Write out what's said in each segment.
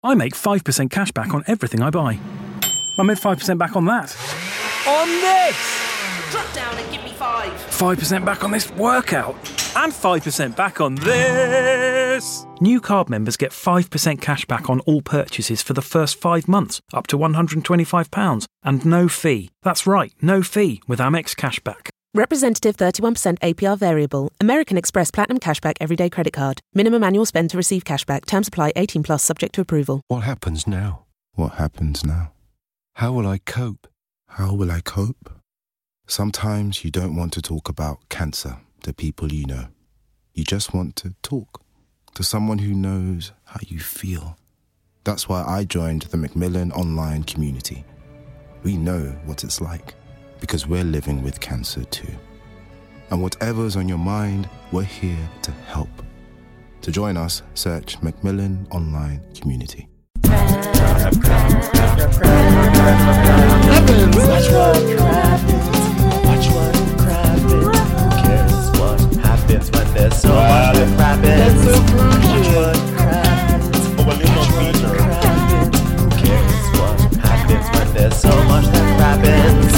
I make 5% cash back on everything I buy. I made 5% back on that. On this! Drop down and give me 5. 5% back on this workout. And 5% back on this! New card members get 5% cash back on all purchases for the first 5 months, up to £125, and no fee. That's right, no fee with Amex Cashback. Representative 31% APR variable. American Express Platinum Cashback Everyday Credit Card. Minimum annual spend to receive cashback. Terms apply. 18 plus subject to approval. What happens now? What happens now? How will I cope? How will I cope? Sometimes you don't want to talk about cancer to people you know. You just want to talk to someone who knows how you feel. That's why I joined the Macmillan online community. We know what it's like, because we're living with cancer too. And whatever's on your mind, we're here to help. To join us, search Macmillan Online Community. When there's so much that happens. Watch what happens. Who cares what happens when there's so much that happens?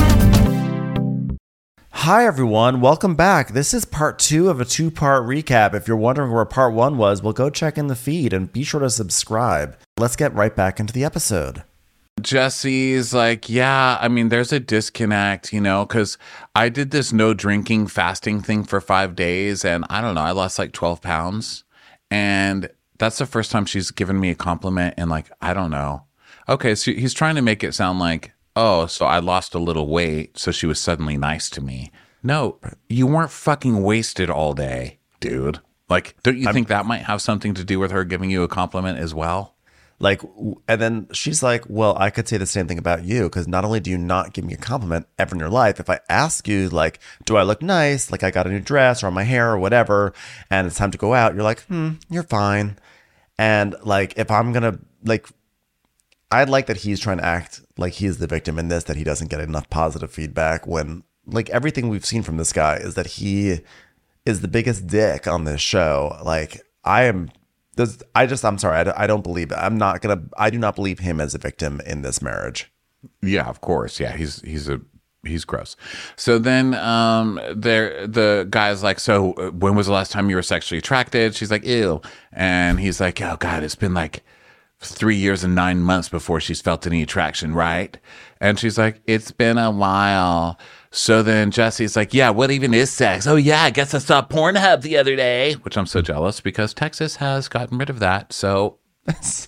Hi everyone, welcome back. This is part 2 of a 2-part recap. If you're wondering where part 1 was, well, go check in the feed and be sure to subscribe. Let's get right back into the episode. Jesse's like, yeah, I mean, there's a disconnect, you know, because I did this no drinking fasting thing for 5 days, and I don't know, I lost like 12 pounds, and that's the first time she's given me a compliment in like, I don't know. Okay, so he's trying to make it sound like, oh, so I lost a little weight, so she was suddenly nice to me. No, you weren't fucking wasted all day, dude. Like, don't you think that might have something to do with her giving you a compliment as well? Like, and then she's like, well, I could say the same thing about you, because not only do you not give me a compliment ever in your life, if I ask you, like, do I look nice? Like, I got a new dress or my hair or whatever, and it's time to go out, you're like, you're fine. And, like, if I'm going to, like, I'd like that he's trying to act like he's the victim in this, that he doesn't get enough positive feedback when, like, everything we've seen from this guy is that he is the biggest dick on this show. Like, I'm sorry. I don't believe it. I do not believe him as a victim in this marriage. Yeah, of course. Yeah, he's gross. So then the guy's like, so when was the last time you were sexually attracted? She's like, ew. And he's like, oh God, it's been like 3 years and 9 months before she's felt any attraction, right? And she's like, it's been a while. So then Jesse's like, yeah, what even is sex? Oh yeah, I guess I saw Pornhub the other day, which I'm so jealous because Texas has gotten rid of that. So that's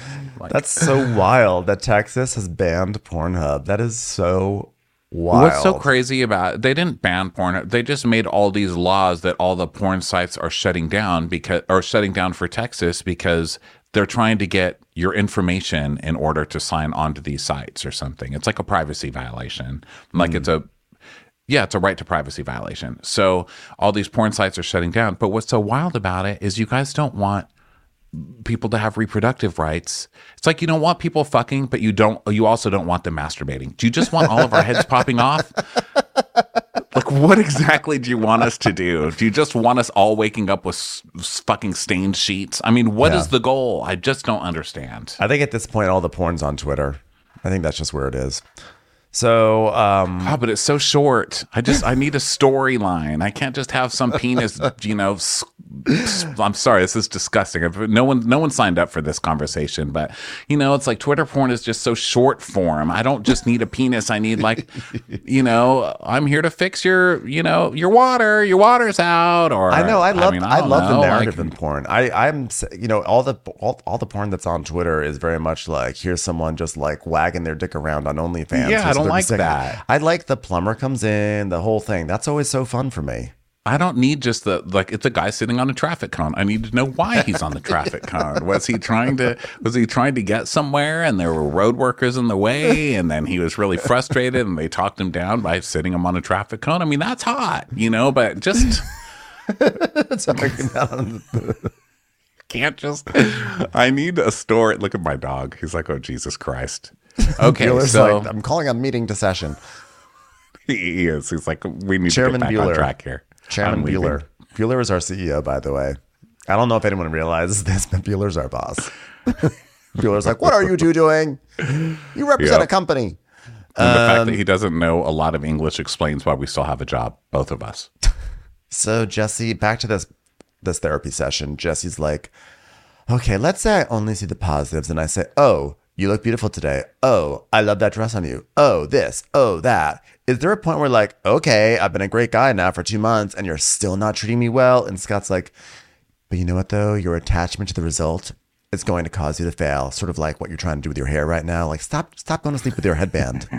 so wild that Texas has banned Pornhub. That is so wild. What's so crazy about it, they didn't ban Pornhub. They just made all these laws that all the porn sites are shutting down for Texas because they're trying to get your information in order to sign on to these sites or something. It's like a privacy violation. Like it's a right to privacy violation. So all these porn sites are shutting down. But what's so wild about it is you guys don't want people to have reproductive rights. It's like you don't want people fucking, but you also don't want them masturbating. Do you just want all of our heads popping off? Like, what exactly do you want us to do? Do you just want us all waking up with fucking stained sheets? I mean, what is the goal? I just don't understand. I think at this point, all the porn's on Twitter. I think that's just where it is. So, but it's so short. I need a storyline. I can't just have some penis, you know. I'm sorry, this is disgusting. No one signed up for this conversation, but you know, it's like Twitter porn is just so short form. I don't just need a penis. I need like, you know, I'm here to fix your water. Your water's out. Or I love the narrative in porn. I'm you know, all the porn that's on Twitter is very much like, here's someone just like wagging their dick around on OnlyFans. Yeah, I don't like that. I like the plumber comes in, the whole thing. That's always so fun for me. I don't need just it's a guy sitting on a traffic cone. I need to know why he's on the traffic cone. Was he trying to get somewhere and there were road workers in the way and then he was really frustrated and they talked him down by sitting him on a traffic cone? I mean, that's hot, you know, but just can't just, I need a story. Look at my dog. He's like, oh, Jesus Christ. Okay. So like, I'm calling a meeting to session. He is. He's like, we need Chairman to get back on track here. Chairman Bueller. Bueller is our CEO, by the way. I don't know if anyone realizes this, but Bueller's our boss. Bueller's like, what are you two doing? You represent a company. And the fact that he doesn't know a lot of English explains why we still have a job, both of us. So Jesse, back to this therapy session. Jesse's like, okay, let's say I only see the positives. And I say, oh, you look beautiful today. Oh, I love that dress on you. Oh, this. Oh, that. Is there a point where like, okay, I've been a great guy now for 2 months and you're still not treating me well? And Scott's like, but you know what though? Your attachment to the result is going to cause you to fail. Sort of like what you're trying to do with your hair right now. Like stop going to sleep with your headband.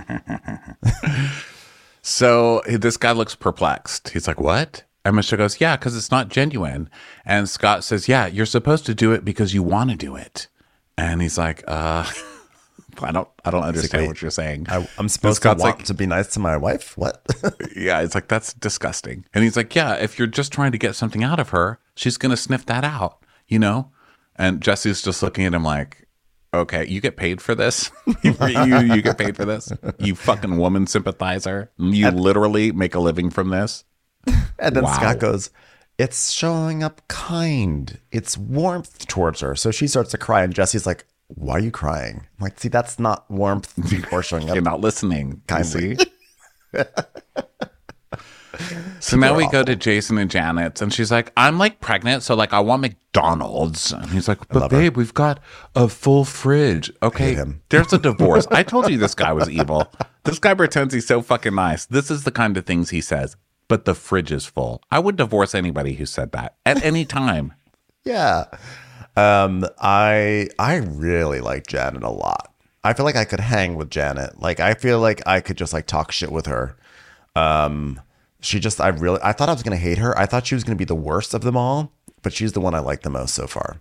So this guy looks perplexed. He's like, what? And Michelle goes, yeah, because it's not genuine. And Scott says, yeah, you're supposed to do it because you want to do it. And he's like, I don't understand what you're saying. I'm supposed to want to be nice to my wife? What? Yeah, it's like, that's disgusting. And he's like, yeah, if you're just trying to get something out of her, she's going to sniff that out, you know? And Jesse's just looking at him like, okay, you get paid for this? you get paid for this? You fucking woman sympathizer. You literally make a living from this? And then Scott goes, it's showing up kind. It's warmth towards her. So she starts to cry and Jesse's like, why are you crying? I'm like, see, that's not warmth or showing up. You're not listening. Kindly. So now we go to Jason and Janet, and she's like, I'm like pregnant, so like I want McDonald's. And he's like, but babe, we've got a full fridge. Okay, there's a divorce. I told you this guy was evil. This guy pretends he's so fucking nice. This is the kind of things he says, but the fridge is full. I would divorce anybody who said that at any time. Yeah. I really like Janet a lot. I feel like I could hang with Janet. Like, I feel like I could just like talk shit with her. I thought I was going to hate her. I thought she was going to be the worst of them all, but she's the one I like the most so far.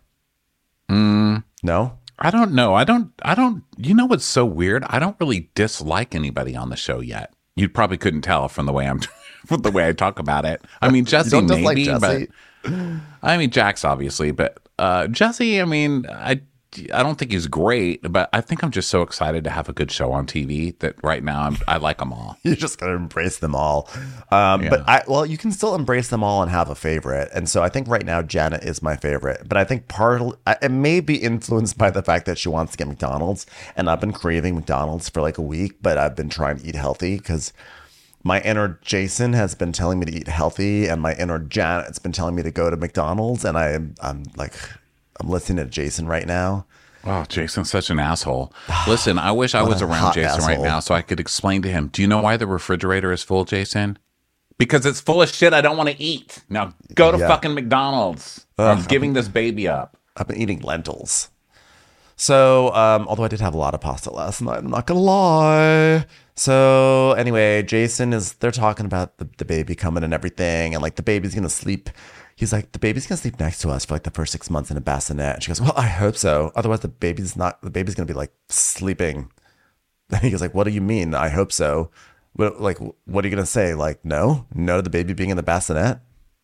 No? I don't know. I don't, you know what's so weird? I don't really dislike anybody on the show yet. You probably couldn't tell from the way from the way I talk about it. I mean, Jesse maybe, Jesse? But I mean, Jax obviously, but Jesse, I mean, I don't think he's great, but I think I'm just so excited to have a good show on TV that right now I like them all. You're just going to embrace them all. But you can still embrace them all and have a favorite. And so I think right now Janet is my favorite, but I think it may be influenced by the fact that she wants to get McDonald's, and I've been craving McDonald's for like a week, but I've been trying to eat healthy because my inner Jason has been telling me to eat healthy, and my inner Janet's been telling me to go to McDonald's, and I'm listening to Jason right now. Oh, Jason's such an asshole. Listen, I wish I was around Jason right now so I could explain to him, do you know why the refrigerator is full, Jason? Because it's full of shit I don't want to eat. Now go to fucking McDonald's. I'm giving this baby up. I've been eating lentils. So, although I did have a lot of pasta last night, I'm not going to lie. So anyway, they're talking about the baby coming and everything. And like the baby's going to sleep. He's like, the baby's going to sleep next to us for like the first 6 months in a bassinet. And she goes, well, I hope so. Otherwise the baby's going to be like sleeping. And he goes like, what do you mean? I hope so. What are you going to say? Like, no to the baby being in the bassinet.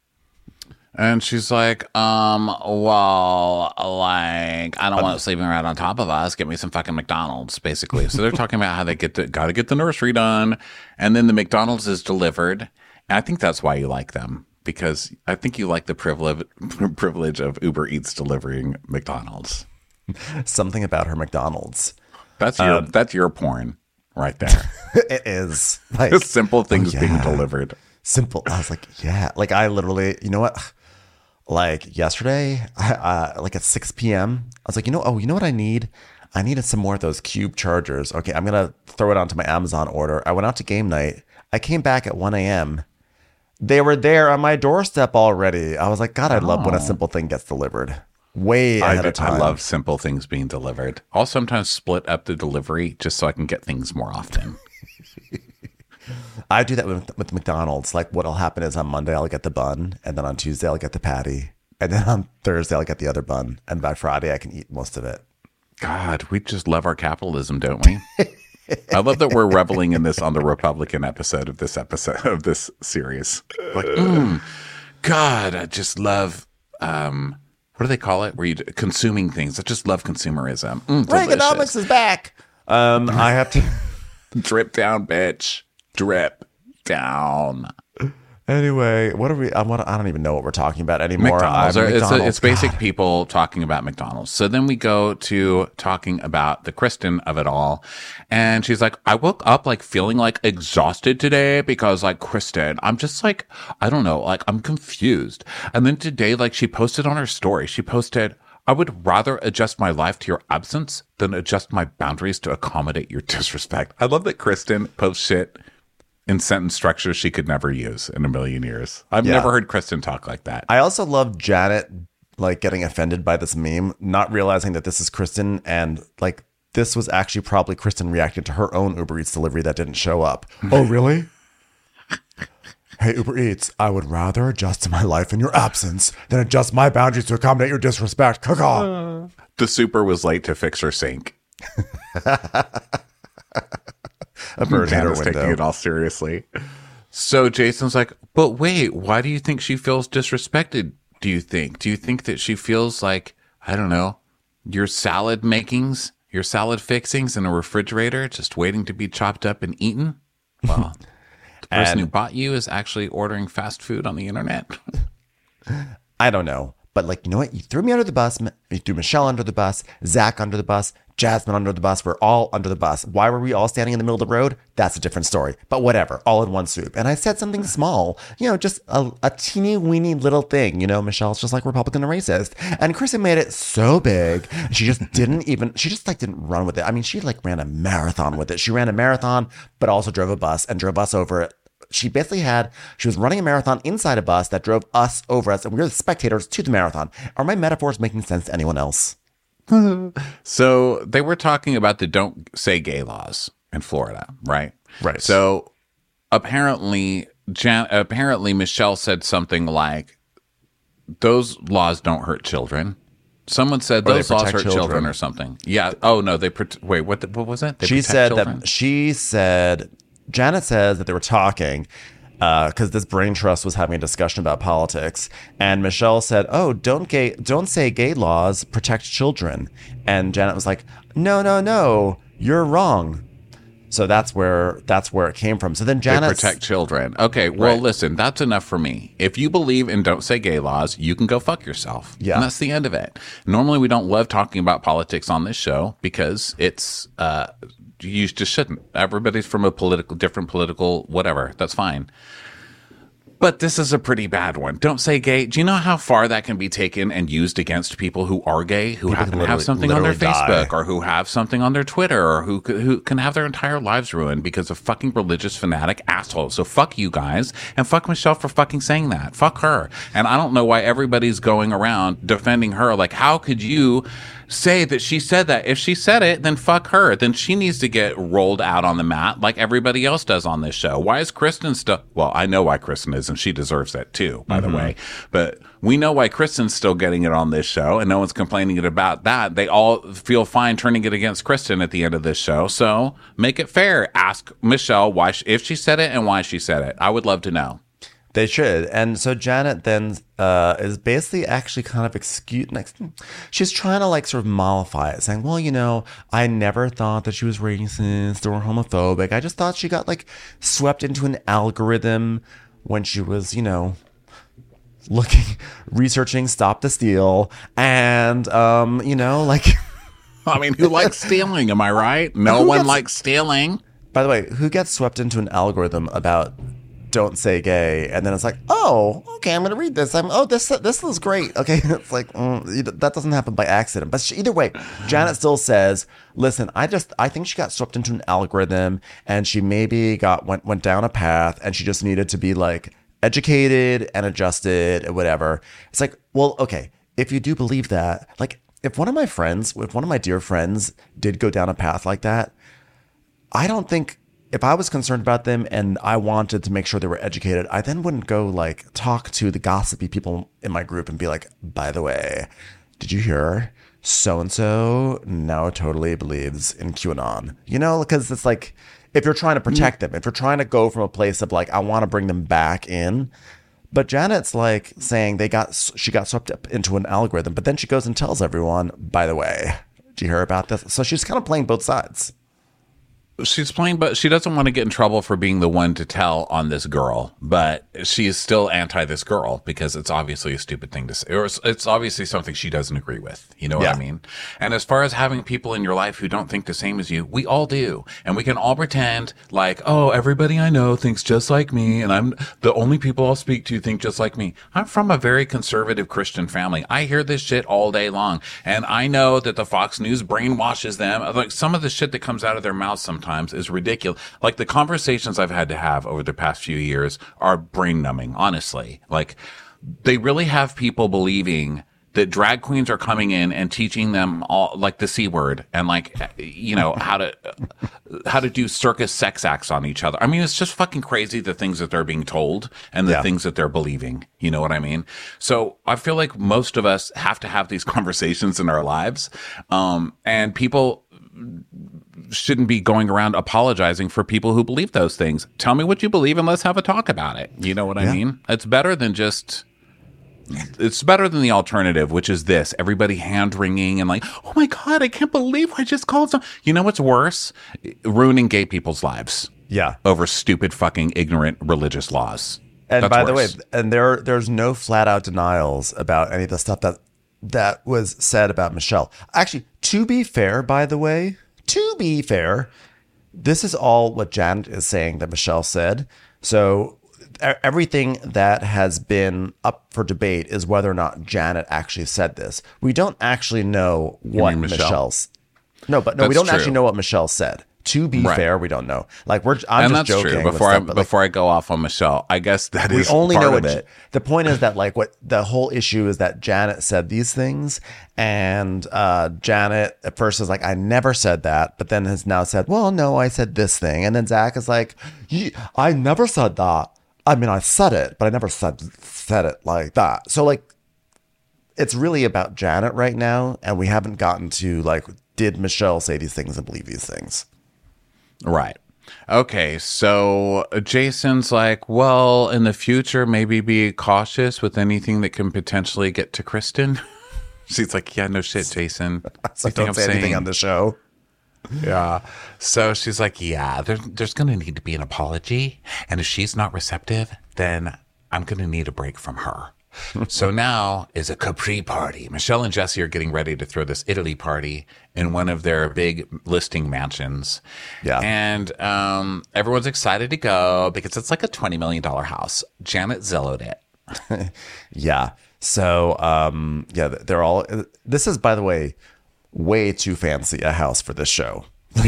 And she's like, well, like, I don't want it sleeping right on top of us. Get me some fucking McDonald's, basically. So they're talking about how they got to get the nursery done. And then the McDonald's is delivered. And I think that's why you like them. Because I think you like the privilege of Uber Eats delivering McDonald's. Something about her McDonald's. That's your porn right there. It is. Like, simple things being delivered. Simple. I was like, yeah. Like I literally, you know what? Like yesterday, like at 6 p.m., I was like, you know what I need? I needed some more of those Cube chargers. Okay, I'm going to throw it onto my Amazon order. I went out to game night. I came back at 1 a.m. They were there on my doorstep already. I was like, God, I love when a simple thing gets delivered. Way ahead of time. I love simple things being delivered. I'll sometimes split up the delivery just so I can get things more often. I do that with McDonald's. Like what'll happen is on Monday, I'll get the bun. And then on Tuesday, I'll get the patty. And then on Thursday, I'll get the other bun. And by Friday, I can eat most of it. God, we just love our capitalism, don't we? I love that we're reveling in this on the Republican episode of this series. Like, God, I just love, what do they call it? Where you consuming things. I just love consumerism. Reaganomics is back. I have to drip down, bitch. Drip down. Anyway, what are we? I don't even know what we're talking about anymore. McDonald's. It's basic God. people talking about McDonald's. So then we go to talking about the Kristen of it all. And she's like, I woke up like feeling like exhausted today because like Kristen, I'm just like, I don't know, like I'm confused. And then today, like she posted on her story, she posted, I would rather adjust my life to your absence than adjust my boundaries to accommodate your disrespect. I love that Kristen posts shit in sentence structure she could never use in a million years. I've never heard Kristen talk like that. I also love Janet like getting offended by this meme, not realizing that this is Kristen, and like this was actually probably Kristen reacting to her own Uber Eats delivery that didn't show up. Oh, really? Hey, Uber Eats, I would rather adjust my life in your absence than adjust my boundaries to accommodate your disrespect. Caw-caw. The super was late to fix her sink. A bird hit her Hannah's taking window. it all seriously. So Jason's like, but wait, why do you think she feels disrespected? Do you think that she feels like, I don't know, your salad makings, your salad fixings in a refrigerator just waiting to be chopped up and eaten? Well, the person who bought you is actually ordering fast food on the internet. I don't know. But like, you know what? You threw me under the bus. You threw Michelle under the bus, Zach under the bus, Jasmine under the bus. We're all under the bus. Why were we all standing in the middle of the road? That's a different story. But whatever, all in one soup. And I said something small, you know, just a teeny weeny little thing. You know, Michelle's just like Republican and racist. And Kristen made it so big. She just she just like didn't run with it. I mean, she like ran a marathon with it. She ran a marathon, but also drove a bus and drove us over it. She was running a marathon inside a bus that drove us over us, and we were the spectators to the marathon. Are my metaphors making sense to anyone else? So they were talking about the don't say gay laws in Florida, right? Right. So apparently Michelle said something like, those laws don't hurt children. Someone said Or they those laws protect hurt children children. or something. Yeah. Oh, no. Wait, what was it? They She protect said children? Janet says that they were talking because this brain trust was having a discussion about politics, and Michelle said, "Oh, don't say gay laws protect children," and Janet was like, "No, you're wrong." So that's where it came from. So then Janet They protect children. Okay, well, Right. listen, that's enough for me. If you believe in don't say gay laws, you can go fuck yourself. Yeah. And that's the end of it. Normally, we don't love talking about politics on this show because it's, you just shouldn't. Everybody's from a different political whatever. That's fine. But this is a pretty bad one. Don't say gay. Do you know how far that can be taken and used against people who are gay, who happen to have something on their Facebook or who have something on their Twitter or who can have their entire lives ruined because of fucking religious fanatic assholes. So fuck you guys and fuck Michelle for fucking saying that. Fuck her. And I don't know why everybody's going around defending her. Like, how could you say that she said that? If she said it, then fuck her. Then she needs to get rolled out on the mat like everybody else does on this show. Why is Kristen still? Well, I know why Kristen is, and she deserves it too, by the way. But we know why Kristen's still getting it on this show, and no one's complaining about that. They all feel fine turning it against Kristen at the end of this show. So make it fair. Ask Michelle why, if she said it and why she said it. I would love to know. They should. And so Janet then is basically actually kind of she's trying to like sort of mollify it, saying, well, you know, I never thought that she was racist or homophobic. I just thought she got like swept into an algorithm when she was, you know, researching Stop the Steal. And, you know, like... I mean, who likes stealing? Am I right? No one likes stealing. By the way, who gets swept into an algorithm about don't say gay, and then it's like, oh, okay, I'm gonna read this. This is great. Okay, it's like that doesn't happen by accident. But either way, Janet still says, listen, I think she got swept into an algorithm, and she maybe went down a path, and she just needed to be like educated and adjusted and whatever. It's like, well, okay, if you do believe that, like, if one of my dear friends did go down a path like that, I don't think, if I was concerned about them and I wanted to make sure they were educated, I then wouldn't go like talk to the gossipy people in my group and be like, by the way, did you hear so-and-so now totally believes in QAnon? You know, because it's like, if you're trying to protect them, if you're trying to go from a place of like, I want to bring them back in. But Janet's like saying she got swept up into an algorithm, but then she goes and tells everyone, by the way, did you hear about this? So she's kind of playing both sides. She's playing, but she doesn't want to get in trouble for being the one to tell on this girl. But she is still anti this girl because it's obviously a stupid thing to say, or it's obviously something she doesn't agree with. You know what I mean? And as far as having people in your life who don't think the same as you, we all do, and we can all pretend like, oh, everybody I know thinks just like me, and I'm the only people I'll speak to think just like me. I'm from a very conservative Christian family. I hear this shit all day long, and I know that the Fox News brainwashes them. Like some of the shit that comes out of their mouths sometimes is ridiculous. Like the conversations I've had to have over the past few years are brain numbing, honestly. Like they really have people believing that drag queens are coming in and teaching them all like the C word and like, you know, how to do circus sex acts on each other. I mean, it's just fucking crazy the things that they're being told and the things that they're believing. You know what I mean? So I feel like most of us have to have these conversations in our lives. And people shouldn't be going around apologizing for people who believe those things. Tell me what you believe and let's have a talk about it. You know what I mean? It's better than the alternative, which is this, everybody hand wringing and like, oh my God, I can't believe I just called some. You know what's worse? Ruining gay people's lives. Yeah. Over stupid fucking ignorant religious laws. And That's by worse. the way, and there's no flat out denials about any of the stuff that was said about Michelle. Actually, to be fair, this is all what Janet is saying that Michelle said. So everything that has been up for debate is whether or not Janet actually said this. We don't actually know what Michelle's. No, we don't actually know what Michelle said. To be fair, we don't know. Like I'm just joking. True. Before I go off on Michelle, I guess that is part of it. The point is that like what the whole issue is that Janet said these things, and Janet at first is like, I never said that, but then has now said, well, no, I said this thing, and then Zach is like, I never said that. I mean, I said it, but I never said it like that. So like, it's really about Janet right now, and we haven't gotten to like, did Michelle say these things and believe these things? Right. Okay, so Jason's like, well, in the future, maybe be cautious with anything that can potentially get to Kristen. She's like, yeah, no shit, Jason. So don't say anything on the show. Yeah. So she's like, yeah, there's going to need to be an apology. And if she's not receptive, then I'm going to need a break from her. So now is a Capri party. Michelle and Jesse are getting ready to throw this Italy party in one of their big listing mansions. Yeah. And everyone's excited to go because it's like a $20 million house. Janet Zillowed it. Yeah. So, they're all, this is, by the way, way too fancy a house for this show.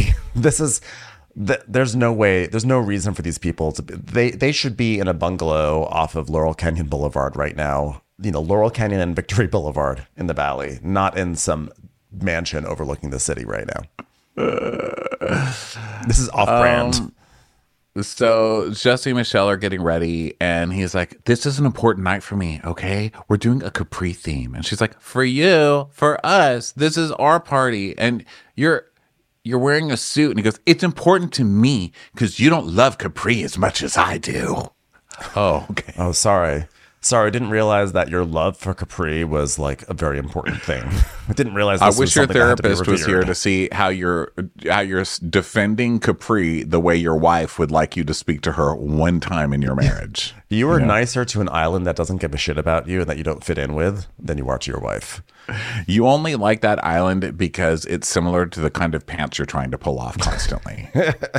There's no way, there's no reason for these people to be, they should be in a bungalow off of Laurel Canyon Boulevard right now. You know, Laurel Canyon and Victory Boulevard in the valley, not in some mansion overlooking the city right now. This is off-brand. So Jesse and Michelle are getting ready, and he's like, this is an important night for me, okay? We're doing a Capri theme. And she's like, for you, for us, this is our party. And you're wearing a suit. And he goes, it's important to me because you don't love Capri as much as I do. Oh, okay. Oh, sorry. I didn't realize that your love for Capri was like a very important thing. I didn't realize this I wish was your something that had to be therapist was here revered. to see how you're defending Capri the way your wife would like you to speak to her one time in your marriage. You were nicer to an island that doesn't give a shit about you and that you don't fit in with than you are to your wife. You only like that island because it's similar to the kind of pants you're trying to pull off constantly.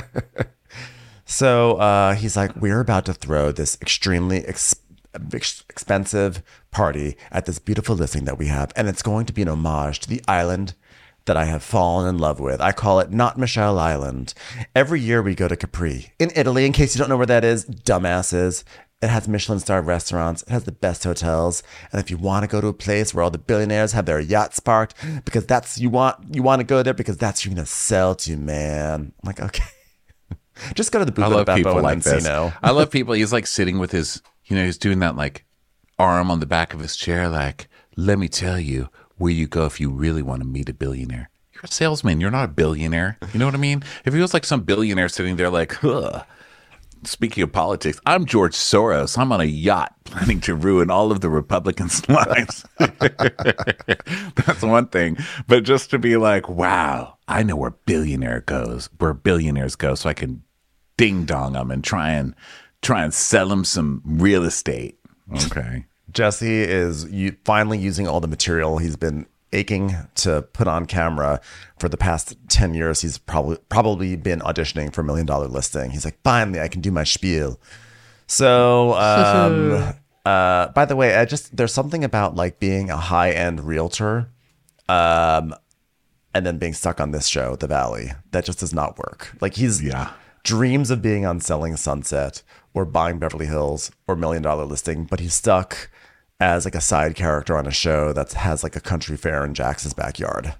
So he's like, we're about to throw this extremely expensive party at this beautiful listing that we have, and it's going to be an homage to the island that I have fallen in love with. I call it Not Michelle Island. Every year we go to Capri in Italy. In case you don't know where that is, dumbasses. It has Michelin-star restaurants. It has the best hotels. And if you want to go to a place where all the billionaires have their yachts parked, because that's you want to go there because that's who you're gonna sell to, man. I'm like, okay, just go to the Buca I love di Beppo people and like this. Encino. I love people. He's like sitting with his, he's doing that like arm on the back of his chair. Like, let me tell you where you go if you really want to meet a billionaire. You're a salesman. You're not a billionaire. You know what I mean? If he was like some billionaire sitting there like, huh. Speaking of politics, I'm George Soros. I'm on a yacht planning to ruin all of the Republicans' lives. That's one thing. But just to be like, wow, I know where billionaires go, so I can ding dong them and try and sell them some real estate. Okay. Jesse is finally using all the material he's been aching to put on camera for the past 10 years. He's probably been auditioning for $1 Million Listing. He's like, finally, I can do my spiel. So, by the way, there's something about like being a high-end realtor, and then being stuck on this show, The Valley, that just does not work. Like dreams of being on Selling Sunset or Buying Beverly Hills or $1 Million Listing, but he's stuck as like a side character on a show that has like a country fair in Jax's backyard.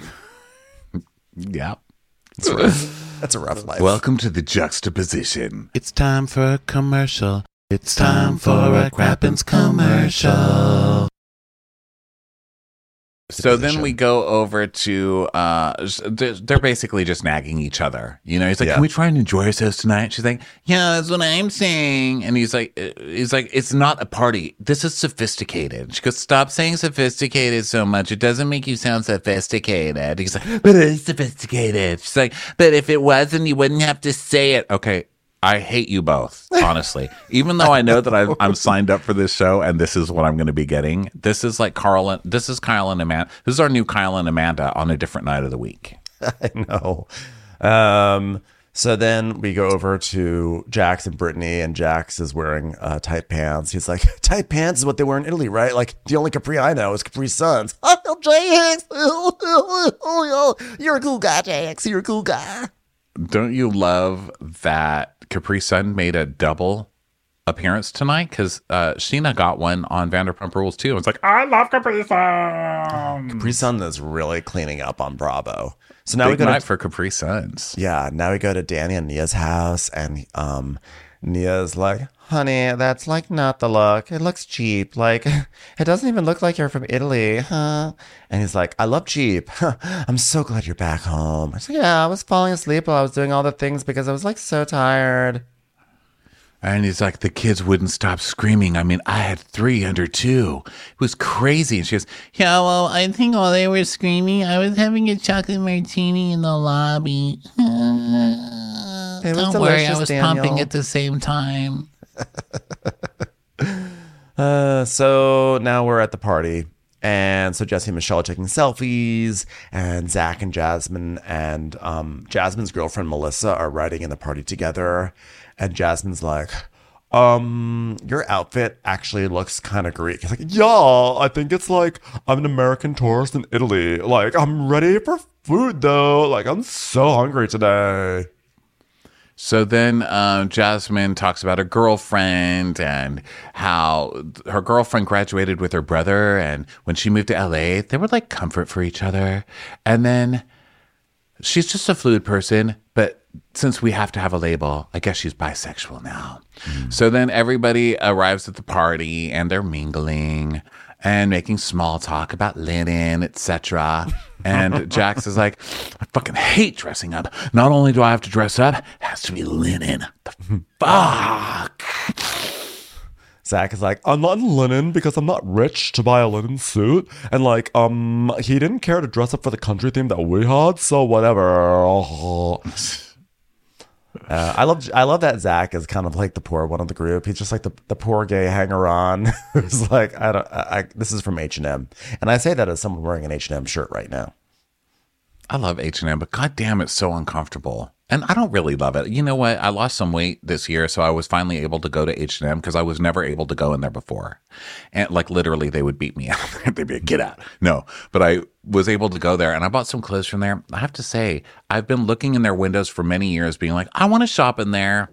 Yeah. That's a rough life. Welcome to the juxtaposition. It's time for a commercial. It's time for a Crappens commercial. So then we go over to, they're basically just nagging each other. You know, he's like, can we try and enjoy ourselves tonight? She's like, yeah, that's what I'm saying. And he's like, it's not a party. This is sophisticated. She goes, stop saying sophisticated so much. It doesn't make you sound sophisticated. He's like, but it is sophisticated. She's like, but if it wasn't, you wouldn't have to say it. Okay. I hate you both, honestly. Even though I know that I'm signed up for this show and this is what I'm going to be getting. This is like Kyle and Amanda. This is our new Kyle and Amanda on a different night of the week. I know. So then we go over to Jax and Brittany, and Jax is wearing tight pants. He's like, tight pants is what they wear in Italy, right? Like, the only Capri I know is Capri Suns. Oh, Jax! You're a cool guy, Jax. You're a cool guy. Don't you love that Capri Sun made a double appearance tonight? Because Sheena got one on Vanderpump Rules too. It's like, I love Capri Sun. Capri Sun is really cleaning up on Bravo. So now Big we go night for Capri Suns. Yeah, now we go to Danny and Nia's house, and Nia's like, honey, that's like not the look. It looks cheap. Like, it doesn't even look like you're from Italy, huh? And he's like, I love cheap. I'm so glad you're back home. I said, yeah, I was falling asleep while I was doing all the things because I was like so tired. And he's like, the kids wouldn't stop screaming. I mean, I had 3 under 2. It was crazy. And she goes, yeah, well, I think while they were screaming, I was having a chocolate martini in the lobby. Don't worry, I was pumping at the same time. So now we're at the party, and so Jesse and Michelle are taking selfies, and Zach and Jasmine and Jasmine's girlfriend Melissa are riding in the party together, and Jasmine's like, your outfit actually looks kind of Greek. He's like, yeah, I think it's like I'm an American tourist in Italy. Like, I'm ready for food though. Like, I'm so hungry today. So then Jasmine talks about her girlfriend and how her girlfriend graduated with her brother. And when she moved to LA, they were like comfort for each other. And then she's just a fluid person. But since we have to have a label, I guess she's bisexual now. So then everybody arrives at the party and they're mingling and making small talk about linen, etc. And Jax is like, I fucking hate dressing up. Not only do I have to dress up, it has to be linen. The fuck? Zach is like, I'm not in linen because I'm not rich to buy a linen suit. And like, he didn't care to dress up for the country theme that we had, so whatever. I love that Zach is kind of like the poor one of the group. He's just like the poor gay hanger-on who's like, this is from H&M. And I say that as someone wearing an H&M shirt right now. I love H&M, but goddamn, it's so uncomfortable. And I don't really love it. You know what? I lost some weight this year, so I was finally able to go to H&M because I was never able to go in there before. And like literally, they would beat me out. They'd be like, get out. No, but I was able to go there, and I bought some clothes from there. I have to say, I've been looking in their windows for many years, being like, I want to shop in there.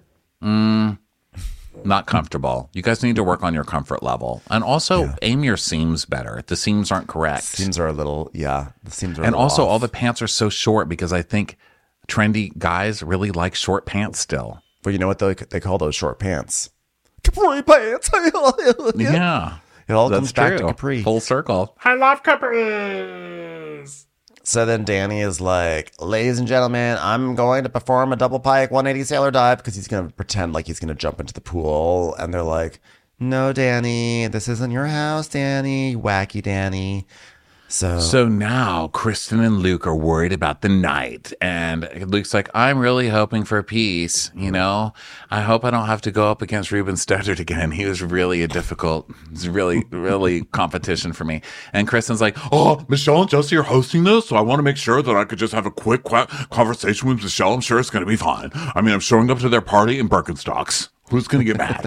Not comfortable. You guys need to work on your comfort level. And also aim your seams better. The seams aren't correct. Seams are a little, the seams are and also off. all the pants are so short because I think trendy guys really like short pants still. But you know what they call those short pants? Capri pants. Yeah. It all comes back to Capri. Full circle. I love Capris. So then Danny is like, ladies and gentlemen, I'm going to perform a double pike 180 sailor dive because he's going to pretend like he's going to jump into the pool. And they're like, no, Danny, this isn't your house, Danny, wacky Danny. So now Kristen and Luke are worried about the night. And Luke's like, I'm really hoping for peace. You know, I hope I don't have to go up against Ruben Studdard again. He was really really competition for me. And Kristen's like, oh, Michelle and Jesse are hosting this. So I want to make sure that I could just have a quick conversation with Michelle. I'm sure it's going to be fine. I mean, I'm showing up to their party in Birkenstocks. Who's going to get mad?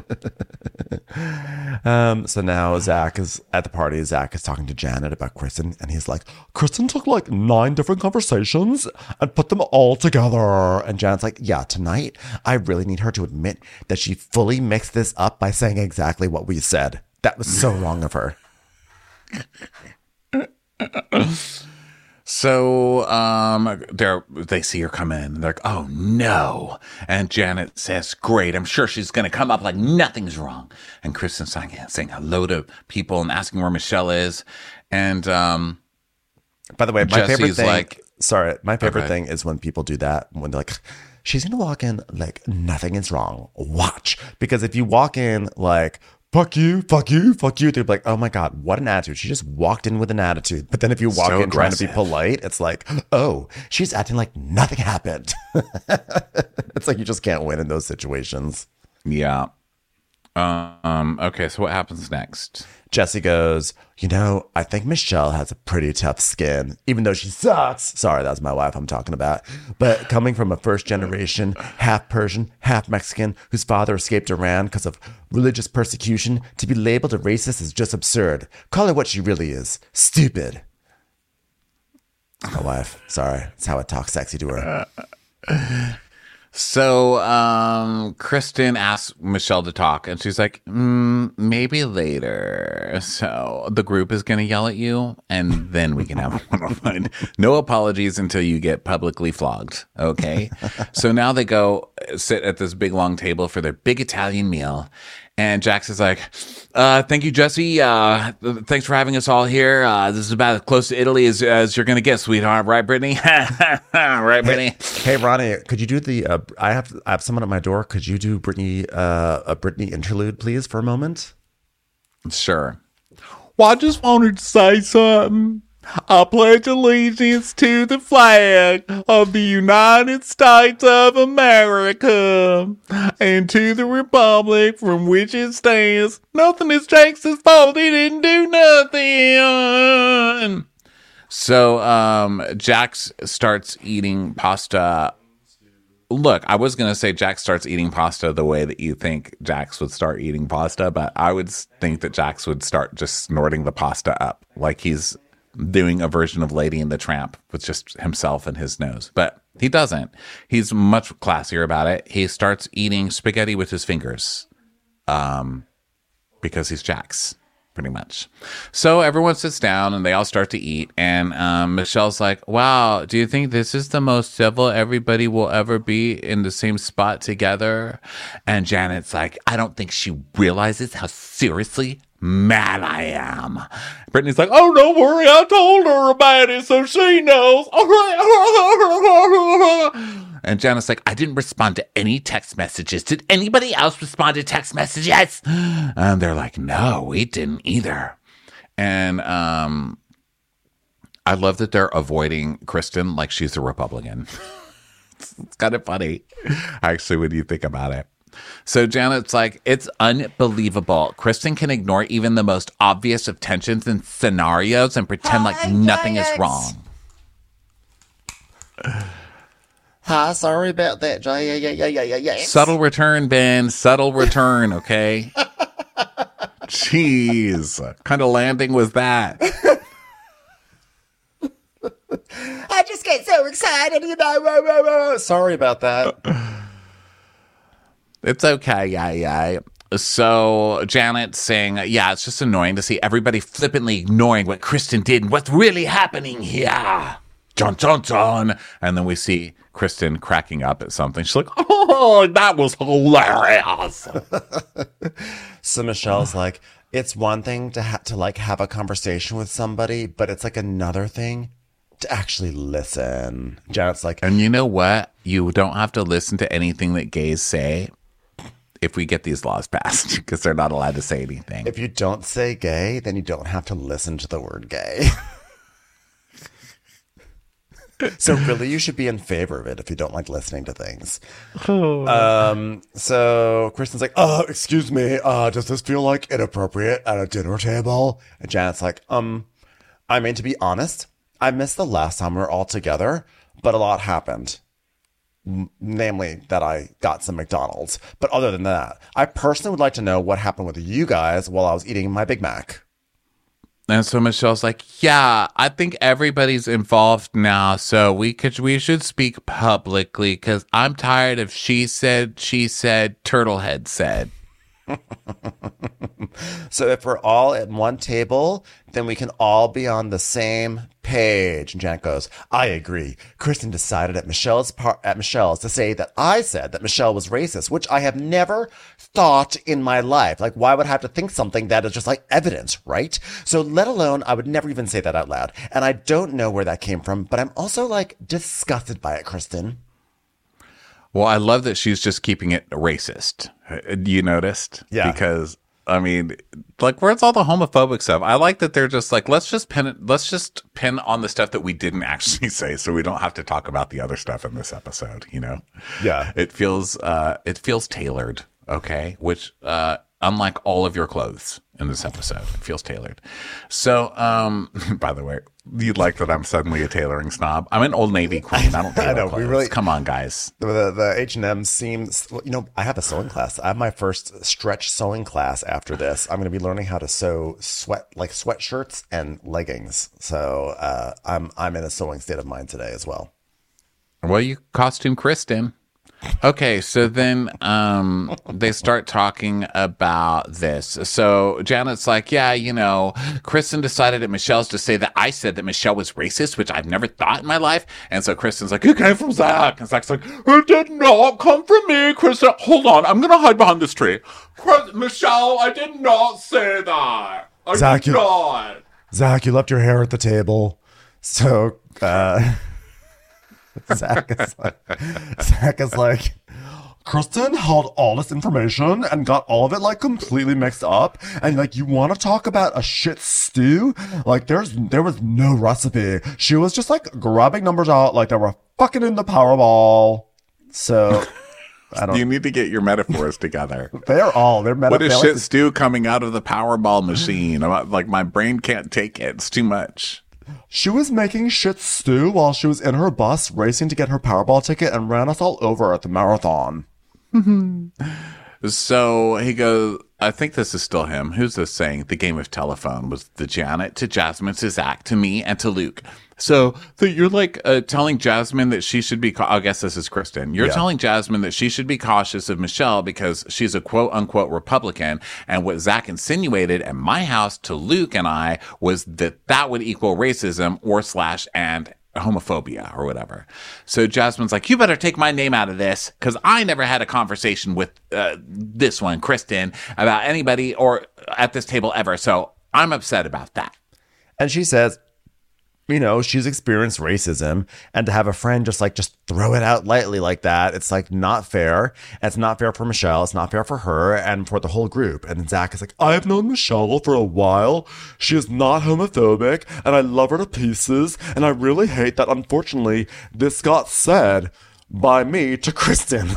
So now Zach is at the party. Zach is talking to Janet about Kristen, and he's like, Kristen took like 9 different conversations and put them all together. And Janet's like, yeah, tonight I really need her to admit that she fully mixed this up by saying exactly what we said. That was so wrong of her. So they see her come in. They're like, oh, no. And Janet says, great. I'm sure she's going to come up like nothing's wrong. And Kristen's saying hello to people and asking where Michelle is. And by the way, my favorite okay. thing is when people do that, when they're like, she's going to walk in like nothing is wrong. Watch. Because if you walk in like, fuck you, they're like, oh my God, what an attitude. She just walked in with an attitude. But then if you walk in trying to be polite, it's like, oh, she's acting like nothing happened. It's like you just can't win in those situations. Yeah. Okay, so what happens next? Jesse goes, you know, I think Michelle has a pretty tough skin, even though she sucks. Sorry, that's my wife I'm talking about. But coming from a first generation, half Persian, half Mexican, whose father escaped Iran because of religious persecution, to be labeled a racist is just absurd. Call her what she really is. Stupid. My wife. Sorry. That's how I talk sexy to her. So Kristen asks Michelle to talk, and she's like, maybe later. So the group is going to yell at you, and then we can have a one-on-one. No apologies until you get publicly flogged, okay? So now they go sit at this big, long table for their big Italian meal. And Jax is like, thank you, Jesse. Thanks for having us all here. This is about as close to Italy as you're going to get, sweetheart. Right, Brittany? Right, Brittany? Hey, Ronnie, could you do the, I have someone at my door. Could you do Brittany, a Brittany interlude, please, for a moment? Sure. Well, I just wanted to say something. I pledge allegiance to the flag of the United States of America and to the republic from which it stands. Nothing is Jax's fault. He didn't do nothing. So, Jax starts eating pasta. Look, I was going to say Jax starts eating pasta the way that you think Jax would start eating pasta, but I would think that Jax would start just snorting the pasta up like he's doing a version of Lady and the Tramp with just himself and his nose. But he doesn't. He's much classier about it. He starts eating spaghetti with his fingers because he's Jax, pretty much. So everyone sits down and they all start to eat. And Michelle's like, wow, do you think this is the most civil everybody will ever be in the same spot together? And Janet's like, I don't think she realizes how seriously mad I am. Brittany's like, oh, don't worry, I told her about it, so she knows. And Janet's like, I didn't respond to any text messages. Did anybody else respond to text messages? And they're like, no, we didn't either. And I love that they're avoiding Kristen like she's a Republican. It's kind of funny, actually, when you think about it. So Janet's like, it's unbelievable. Kristen can ignore even the most obvious of tensions and scenarios and pretend like nothing is wrong. Hi, sorry about that, Jay. Yeah. Subtle return, Ben. Subtle return, okay? Jeez. What kind of landing was that? I just get so excited, you know. Sorry about that. It's okay, yeah. So Janet's saying, yeah, it's just annoying to see everybody flippantly ignoring what Kristen did and what's really happening here. Dun, dun, dun. And then we see Kristen cracking up at something. She's like, oh, that was hilarious. So Michelle's like, it's one thing to have a conversation with somebody, but it's like another thing to actually listen. Janet's like, and you know what? You don't have to listen to anything that gays say. if we get these laws passed, because they're not allowed to say anything. If you don't say gay, then you don't have to listen to the word gay. So really, you should be in favor of it if you don't like listening to things. So Kristen's like, excuse me, does this feel like inappropriate at a dinner table? And Janet's like, I mean, to be honest, I missed the last time we were all together, but a lot happened. Namely, that I got some McDonald's. But other than that, I personally would like to know what happened with you guys while I was eating my Big Mac. And so Michelle's like, yeah, I think everybody's involved now, so we should speak publicly, because I'm tired of she said, Turtlehead said. So if we're all at one table, then we can all be on the same page. And Janet goes, I agree. Kristen decided at Michelle's to say that I said that Michelle was racist, which I have never thought in my life. Like, why would I have to think something that is just like evidence, right? So let alone, I would never even say that out loud. And I don't know where that came from, but I'm also like disgusted by it, Kristen. Well, I love that she's just keeping it racist. You noticed? Yeah. Because, I mean, like, where's all the homophobic stuff? I like that they're just like, let's just pin on the stuff that we didn't actually say, so we don't have to talk about the other stuff in this episode, you know? Yeah. It feels tailored, okay? Which, unlike all of your clothes in this episode, it feels tailored. So, by the way, you like that I'm suddenly a tailoring snob? I'm an Old Navy queen. I don't tailor I know, clothes. we really, come on, guys. The H&M seems, you know, I have a sewing class. I have my first stretch sewing class after this. I'm going to be learning how to sew sweatshirts and leggings. So I'm in a sewing state of mind today as well. Well, you costume Kristen. Okay, so then they start talking about this. So Janet's like, yeah, you know, Kristen decided at Michelle's to say that I said that Michelle was racist, which I've never thought in my life. And so Kristen's like, it came from Zach. And Zach's like, it did not come from me, Kristen. Hold on, I'm going to hide behind this tree. Michelle, I did not say that. I did not. Zach, you left your hair at the table. So, Zach is like, Kristen held all this information and got all of it like completely mixed up. And like, you want to talk about a shit stew? Like there was no recipe. She was just like grabbing numbers out like they were fucking in the Powerball. So you need to get your metaphors together. They're metaphors. What is shit stew coming out of the Powerball machine? Like my brain can't take it. It's too much. She was making shit stew while she was in her bus racing to get her Powerball ticket and ran us all over at the marathon. So he goes, I think this is still him. Who's this saying? The game of telephone was the Janet to Jasmine to Zach to me and to Luke. So you're like telling Jasmine that she should be, I guess this is Kristen. You're telling Jasmine that she should be cautious of Michelle because she's a quote unquote Republican. And what Zach insinuated at my house to Luke and I was that would equal racism / and homophobia or whatever. So Jasmine's like, you better take my name out of this because I never had a conversation with this one, Kristen, about anybody or at this table ever. So I'm upset about that. And she says, you know, she's experienced racism, and to have a friend just throw it out lightly like that, it's like not fair. It's not fair for Michelle. It's not fair for her and for the whole group. And Zach is like, I've known Michelle for a while. She is not homophobic, and I love her to pieces. And I really hate that, unfortunately, this got said by me to Kristen.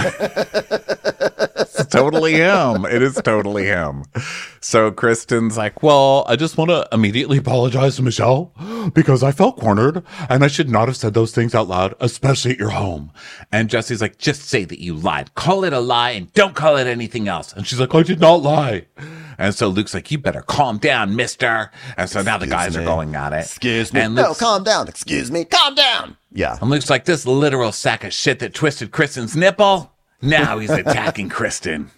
It's totally him. It is totally him. So Kristen's like, well, I just want to immediately apologize to Michelle because I felt cornered and I should not have said those things out loud, especially at your home. And Jesse's like, just say that you lied. Call it a lie and don't call it anything else. And she's like, I did not lie. And so Luke's like, you better calm down, mister. And so now the guys are going at it. Excuse me. And No, calm down. Excuse me. Calm down. Yeah. And Luke's like, this literal sack of shit that twisted Kristen's nipple. Now he's attacking Kristen.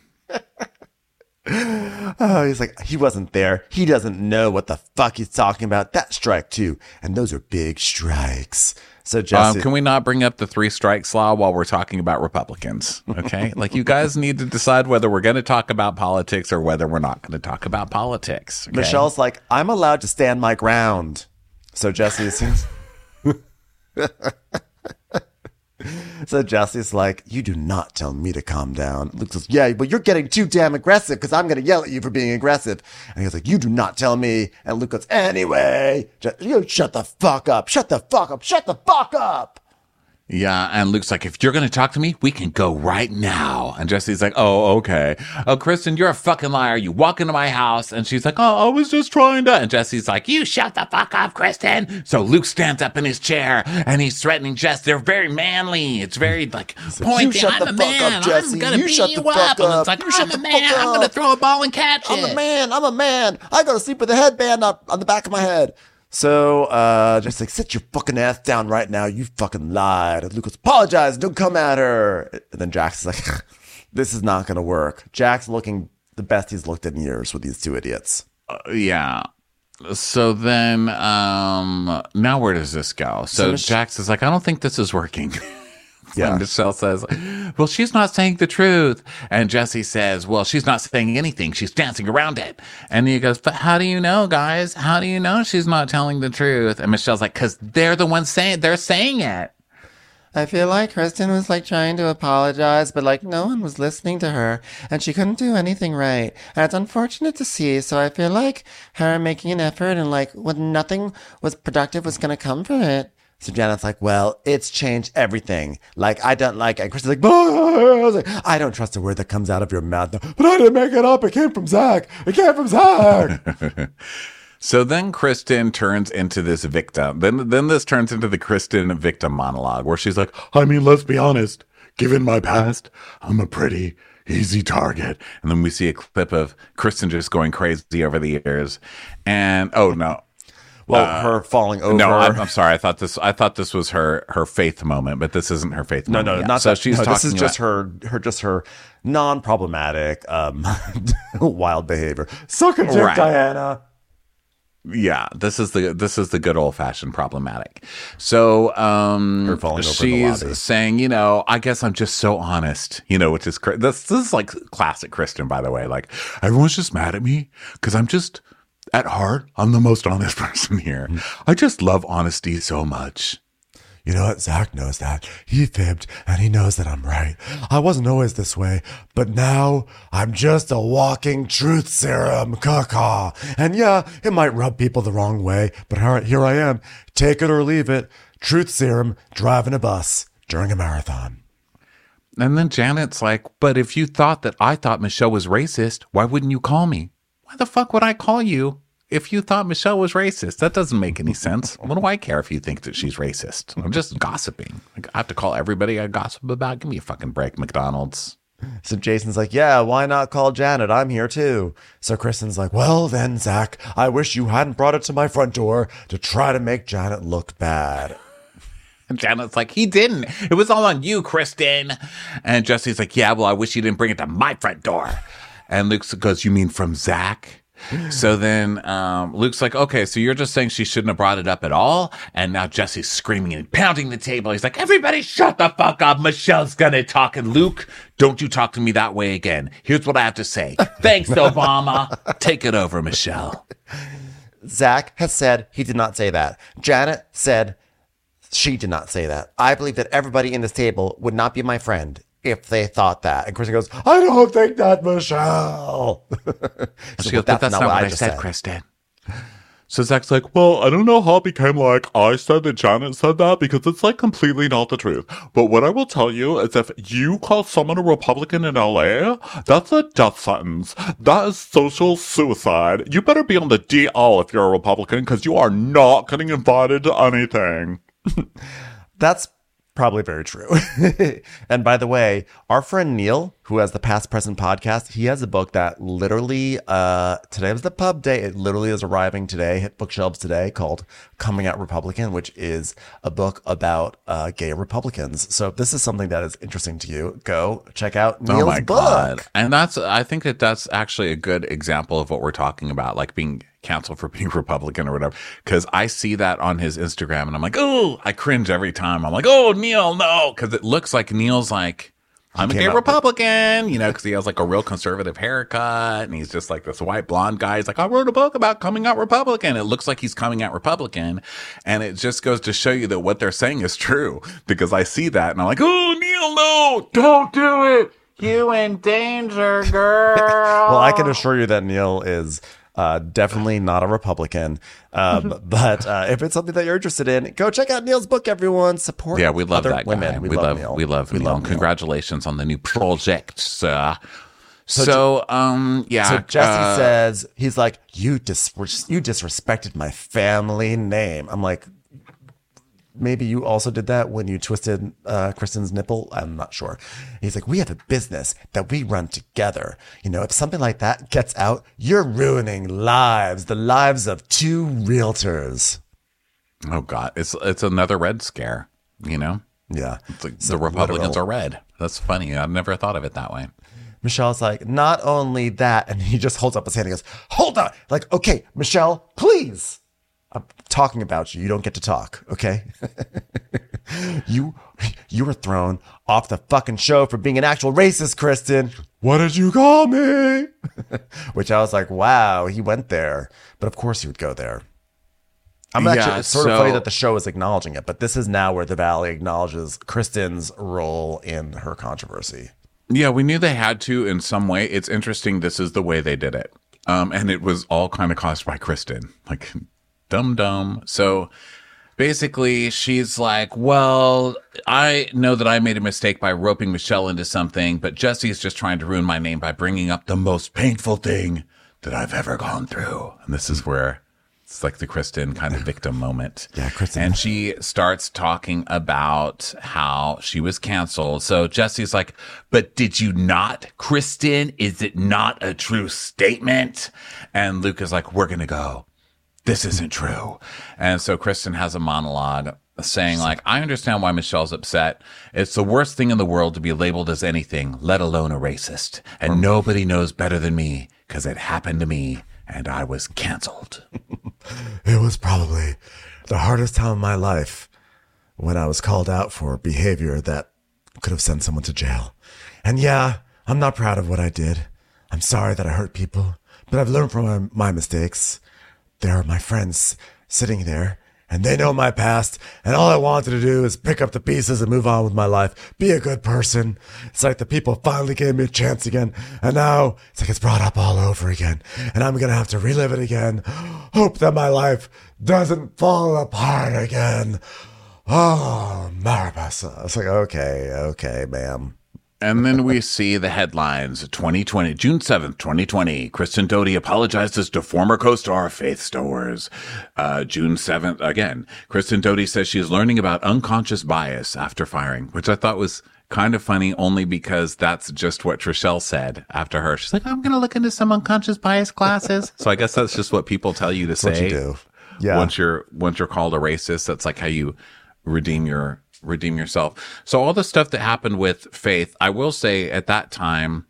Oh, he's like, he wasn't there. He doesn't know what the fuck he's talking about. That's strike 2. And those are big strikes. So Jesse, can we not bring up the 3 strikes law while we're talking about Republicans? Okay. Like you guys need to decide whether we're going to talk about politics or whether we're not going to talk about politics. Okay? Michelle's like, I'm allowed to stand my ground. So Jesse seems... So Jesse's like, you do not tell me to calm down. Luke says, yeah, but you're getting too damn aggressive because I'm going to yell at you for being aggressive. And he's like, you do not tell me. And Luke goes, anyway, you shut the fuck up. Shut the fuck up. Shut the fuck up. Yeah, and Luke's like, if you're going to talk to me, we can go right now. And Jesse's like, oh, okay. Oh, Kristen, you're a fucking liar. You walk into my house. And she's like, oh, I was just trying to. And Jesse's like, you shut the fuck up, Kristen. So Luke stands up in his chair and he's threatening Jess. They're very manly. It's very like, pointing, I'm a man. I'm going to beat you up. And it's like, I'm a man. I'm going to throw a ball and catch it. I'm a man. I'm a man. I go to sleep with a headband up on the back of my head. So, just like, sit your fucking ass down right now. You fucking lied. And Luke goes, apologize. Don't come at her. And then Jax is like, this is not going to work. Jax looking the best he's looked in years with these two idiots. Yeah. So then, now where does this go? So Jax is like, I don't think this is working. Yeah. And Michelle says, well, she's not saying the truth. And Jesse says, well, she's not saying anything. She's dancing around it. And he goes, but how do you know, guys? How do you know she's not telling the truth? And Michelle's like, because they're the ones they're saying it. I feel like Kristen was like trying to apologize, but like no one was listening to her and she couldn't do anything right. And it's unfortunate to see. So I feel like her making an effort and like when nothing was productive was going to come from it. So Janet's like, well, it's changed everything. Like, I don't like it. And Kristen's like, I don't trust a word that comes out of your mouth. But I didn't make it up. It came from Zach. It came from Zach. So then Kristen turns into this victim. Then this turns into the Kristen victim monologue where she's like, I mean, let's be honest. Given my past, I'm a pretty easy target. And then we see a clip of Kristen just going crazy over the years. And, oh, no. Well, her falling over. No, I'm sorry. I thought this was her faith moment, but this isn't her faith moment. No, not so. She's talking. This is just her non-problematic, wild behavior. Suck a dick, right. Diana. Yeah, this is the good old fashioned problematic. So, her falling over she's saying, I guess I'm just so honest, which is this is like classic Kristen, by the way. Like everyone's just mad at me because I'm just. At heart, I'm the most honest person here. I just love honesty so much. You know what? Zach knows that. He fibbed, and he knows that I'm right. I wasn't always this way, but now I'm just a walking truth serum. Caw. And yeah, it might rub people the wrong way, but here I am. Take it or leave it. Truth serum, driving a bus during a marathon. And then Janet's like, but if you thought that I thought Michelle was racist, why wouldn't you call me? Why the fuck would I call you if you thought Michelle was racist? That doesn't make any sense. What do I care if you think that she's racist? I'm just gossiping. Like, I have to call everybody I gossip about. Give me a fucking break, McDonald's. So Jason's like, yeah, why not call Janet? I'm here too. So Kristen's like, well then, Zach, I wish you hadn't brought it to my front door to try to make Janet look bad. And Janet's like, he didn't. It was all on you, Kristen. And Jesse's like, yeah, well, I wish you didn't bring it to my front door. And Luke goes, you mean from Zach? So then Luke's like, okay, so you're just saying she shouldn't have brought it up at all? And now Jesse's screaming and pounding the table. He's like, everybody shut the fuck up. Michelle's going to talk. And Luke, don't you talk to me that way again. Here's what I have to say. Thanks, Obama. Take it over, Michelle. Zach has said he did not say that. Janet said she did not say that. I believe that everybody in this table would not be my friend if they thought that. And Kristen goes, I don't think that, Michelle. She goes, but that's not what I said, Kristen. So Zach's like, well, I don't know how it became like I said that Janet said that because it's like completely not the truth. But what I will tell you is if you call someone a Republican in LA, that's a death sentence. That is social suicide. You better be on the DL if you're a Republican because you are not getting invited to anything. That's probably very true. And by the way, our friend Neil, who has the Past Present podcast, he has a book that literally, today was the pub day. It literally is arriving today, hit bookshelves today, called Coming Out Republican, which is a book about gay Republicans. So if this is something that is interesting to you, go check out Neil's book. God. And I think that's actually a good example of what we're talking about, like being canceled for being Republican or whatever, because I see that on his Instagram and I'm like, oh, I cringe every time. I'm like, oh, Neil, no, because it looks like Neil's like I'm a gay Republican, you know, because he has like a real conservative haircut and he's just like this white blonde guy. He's like, I wrote a book about coming out Republican. It looks like he's coming out Republican. And it just goes to show you that what they're saying is true, because I see that and I'm like, oh, Neil, no, don't do it. You in danger, girl. Well, I can assure you that Neil is definitely not a Republican. But if it's something that you're interested in, go check out Neil's book, everyone. Support we love other that women. guy. We love Neil. We love Neil. Neil. Congratulations on the new project, sir. So So Jesse says, he's like, you disrespected my family name. I'm like, maybe you also did that when you twisted Kristen's nipple. I'm not sure. He's like, we have a business that we run together. You know, if something like that gets out, you're ruining lives, the lives of 2 realtors. Oh God, it's another red scare, you know? Yeah. It's like the Republicans are red. That's funny. I've never thought of it that way. Michelle's like, not only that, and he just holds up his hand and goes, hold on. Like, okay, Michelle, please. I'm talking about you. You don't get to talk, okay? You were thrown off the fucking show for being an actual racist, Kristen. What did you call me? Which I was like, wow, he went there. But of course he would go there. It's sort of funny that the show is acknowledging it, but this is now where the Valley acknowledges Kristen's role in her controversy. Yeah, we knew they had to in some way. It's interesting. This is the way they did it. And it was all kind of caused by Kristen. Like, dumb. So basically she's like, well, I know that I made a mistake by roping Michelle into something, but Jesse's just trying to ruin my name by bringing up the most painful thing that I've ever gone through. And this is where it's like the Kristen kind of victim moment. Yeah, Kristen. And she starts talking about how she was canceled. So Jesse's like, but did you not, Kristen? Is it not a true statement? And Luke is like, we're going to go. This isn't true. And so Kristen has a monologue saying like, I understand why Michelle's upset. It's the worst thing in the world to be labeled as anything, let alone a racist. And nobody knows better than me because it happened to me and I was canceled. It was probably the hardest time of my life when I was called out for behavior that could have sent someone to jail. And yeah, I'm not proud of what I did. I'm sorry that I hurt people, but I've learned from my mistakes. There are my friends sitting there, and they know my past, and all I wanted to do is pick up the pieces and move on with my life, be a good person. It's like the people finally gave me a chance again, and now it's like it's brought up all over again, and I'm going to have to relive it again. Hope that my life doesn't fall apart again. Oh, Maribasa. It's like, okay, ma'am. And then we see the headlines, 2020, June 7th, 2020. Kristen Doute apologizes to former co-star Faith Stowers. June 7th, again, Kristen Doute says she's learning about unconscious bias after firing, which I thought was kind of funny only because that's just what Trishelle said after her. She's like, I'm going to look into some unconscious bias classes. So I guess that's just what people tell you to say. What you do. Yeah. Once you're called a racist, that's like how you redeem yourself. So all the stuff that happened with Faith, I will say at that time,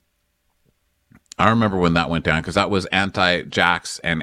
I remember when that went down because that was anti-Jax and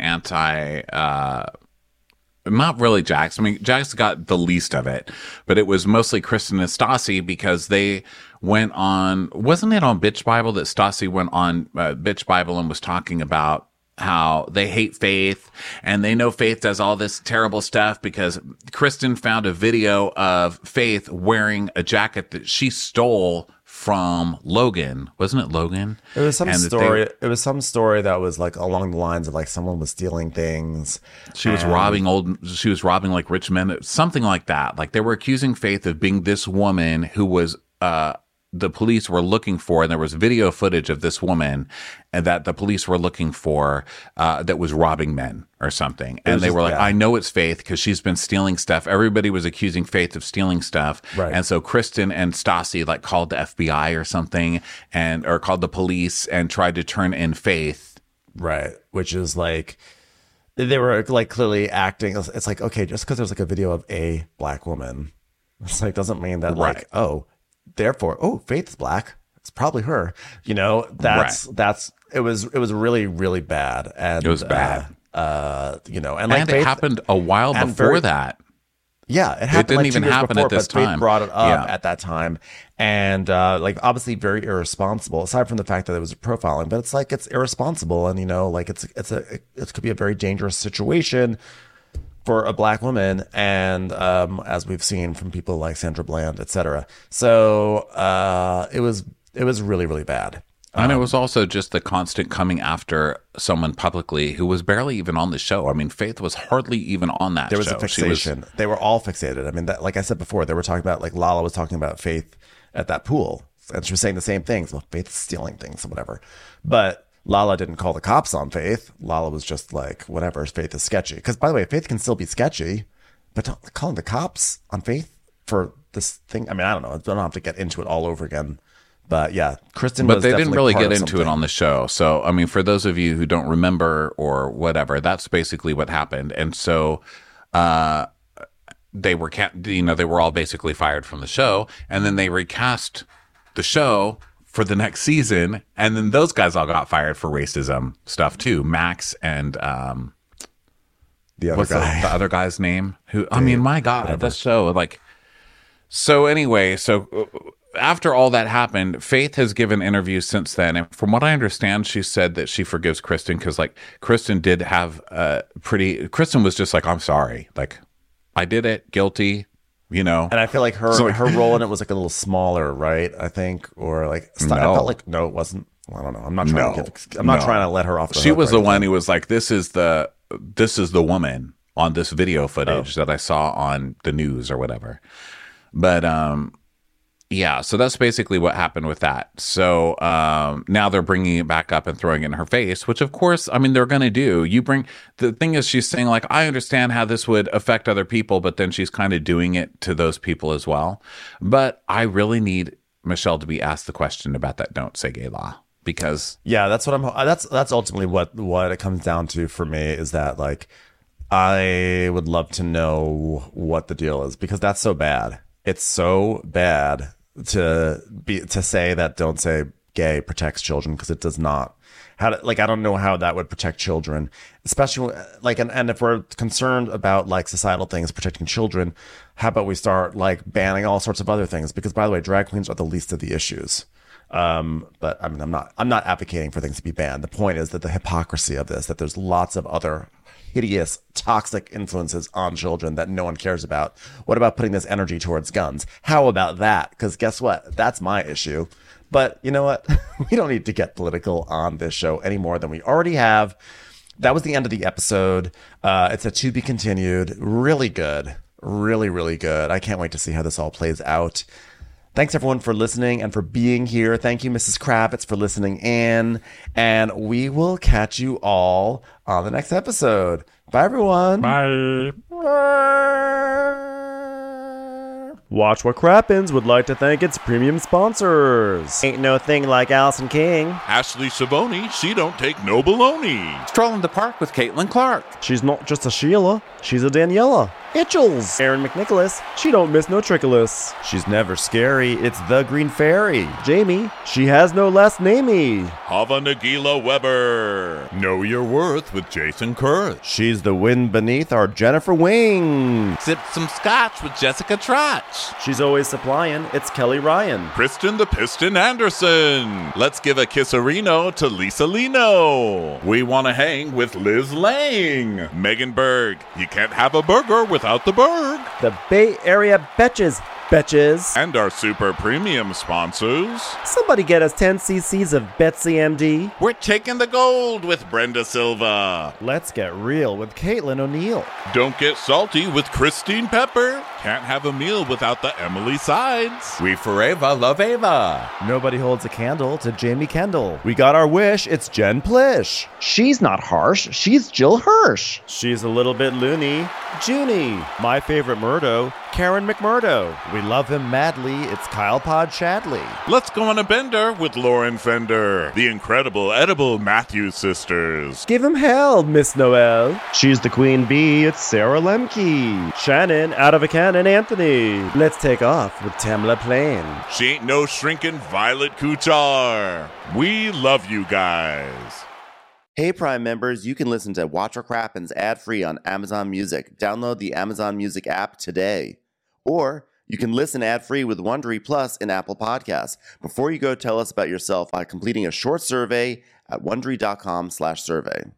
not really Jax. I mean, Jax got the least of it, but it was mostly Kristen and Stassi because they went on, wasn't it on Bitch Bible that Stassi went on Bitch Bible and was talking about how they hate Faith and they know Faith does all this terrible stuff because Kristen found a video of Faith wearing a jacket that she stole from Logan. Wasn't it Logan? It was some story. It was some story that was like along the lines of like someone was stealing things. She was robbing like rich men, something like that. Like they were accusing Faith of being this woman who was, the police were looking for, and there was video footage of this woman and that the police were looking for that was robbing men or something. And they were like, I know it's Faith because she's been stealing stuff. Everybody was accusing Faith of stealing stuff. Right. And so Kristen and Stassi like called the FBI or something or called the police and tried to turn in Faith. Right. Which is like, they were like clearly acting. It's like, okay, just because there's like a video of a black woman, it's like, doesn't mean that Right. like, therefore, Faith's black. It's probably her. You know, it was really, really bad. And it was bad. You know, and like it happened a while before that. Yeah, it happened. didn't like even 2 years happen before, at this but Faith time. brought it up Yeah. at that time, and like obviously very irresponsible. Aside from the fact that it was profiling, but it's like it's irresponsible, and like it could be a very dangerous situation for a black woman, and as we've seen from people like Sandra Bland, etc. So it was really, really bad. And it was also just the constant coming after someone publicly who was barely even on the show. I mean, Faith was hardly even on that show. There was a fixation. They were all fixated. I mean, that, like I said before, they were talking about, like Lala was talking about Faith at that pool, and she was saying the same things. Well, Faith is stealing things or whatever. But Lala didn't call the cops on Faith. Lala was just like, whatever, Faith is sketchy. Because, by the way, Faith can still be sketchy, but don't calling the cops on Faith for this thing. I mean, I don't know. I don't have to get into it all over again. But yeah, Kristen was But they didn't really get into something. it on the show. So, I mean, for those of you who don't remember or whatever, that's basically what happened. And so they were, they were all basically fired from the show. And then they recast the show for the next season. And then those guys all got fired for racism stuff too. Max and The other what's guy. the other guy's name? Who? I mean, my God, that's so like. So anyway, after all that happened, Faith has given interviews since then, and from what I understand, she said that she forgives Kristen because, like, Kristen did have Kristen was just like, I'm sorry, like, I did it, guilty, And I feel like her role in it was like a little smaller, right? I think, or like I felt like no, it wasn't. Well, I don't know. I'm not trying to let her off. She was the one who was like, this is the woman on this video footage that I saw on the news or whatever. But yeah, so that's basically what happened with that. So now they're bringing it back up and throwing it in her face, which of course, I mean, they're going to do. The thing is, she's saying like, I understand how this would affect other people, but then she's kind of doing it to those people as well. But I really need Michelle to be asked the question about that Don't Say Gay law, because that's what that's ultimately what it comes down to for me, is that like, I would love to know what the deal is, because that's so bad. It's so bad to say that Don't Say Gay protects children, because it does not. I don't know how that would protect children, especially like, and if we're concerned about like societal things protecting children, how about we start like banning all sorts of other things? Because, by the way, drag queens are the least of the issues. But I mean, I'm not advocating for things to be banned. The point is that the hypocrisy of this, that there's lots of other hideous, toxic influences on children that no one cares about. What about putting this energy towards guns? How about that? Because guess what? That's my issue. But you know what? We don't need to get political on this show any more than we already have. That was the end of the episode. It's a to be continued. Really good. Really, really good. I can't wait to see how this all plays out. Thanks, everyone, for listening and for being here. Thank you, Mrs. Kravitz, for listening in. And we will catch you all on the next episode. Bye, everyone. Bye. Watch What Crappens would like to thank its premium sponsors. Ain't no thing like Allison King. Ashley Savoni, she don't take no baloney. Stroll in the park with Caitlin Clark. She's not just a Sheila, she's a Daniela. Hitchels. Aaron McNicholas, she don't miss no trickolas. She's never scary. It's the Green Fairy. Jamie, she has no last namey. Hava Nagila Weber. Know your worth with Jason Kurth. She's the wind beneath our Jennifer Wing. Sip some scotch with Jessica Trotch. She's always supplying, it's Kelly Ryan. Kristen the Piston Anderson. Let's give a kisserino to Lisa Lino. We want to hang with Liz Lang. Megan Berg. You can't have a burger without the Berg. The Bay Area Betches. And our super premium sponsors. Somebody get us 10 cc's of Betsy MD. We're taking the gold with Brenda Silva. Let's get real with Caitlin O'Neill. Don't get salty with Christine Pepper. Can't have a meal without the Emily Sides. We forever love Ava. Nobody holds a candle to Jamie Kendall. We got our wish. It's Jen Plish. She's not harsh. She's Jill Hirsch. She's a little bit loony. Junie. My favorite Murdo, Karen McMurdo. We love him madly. It's Kyle Pod Shadley. Let's go on a bender with Lauren Fender. The incredible edible Matthews sisters. Give him hell, Miss Noel. She's the queen bee. It's Sarah Lemke. Shannon, out of a cannon, Anthony. Let's take off with Tamla Plain. She ain't no shrinking Violet Kuchar. We love you guys. Hey Prime members, you can listen to Watch What Crappens ad-free on Amazon Music. Download the Amazon Music app today. Or you can listen ad-free with Wondery Plus in Apple Podcasts. Before you go, tell us about yourself by completing a short survey at Wondery.com/survey.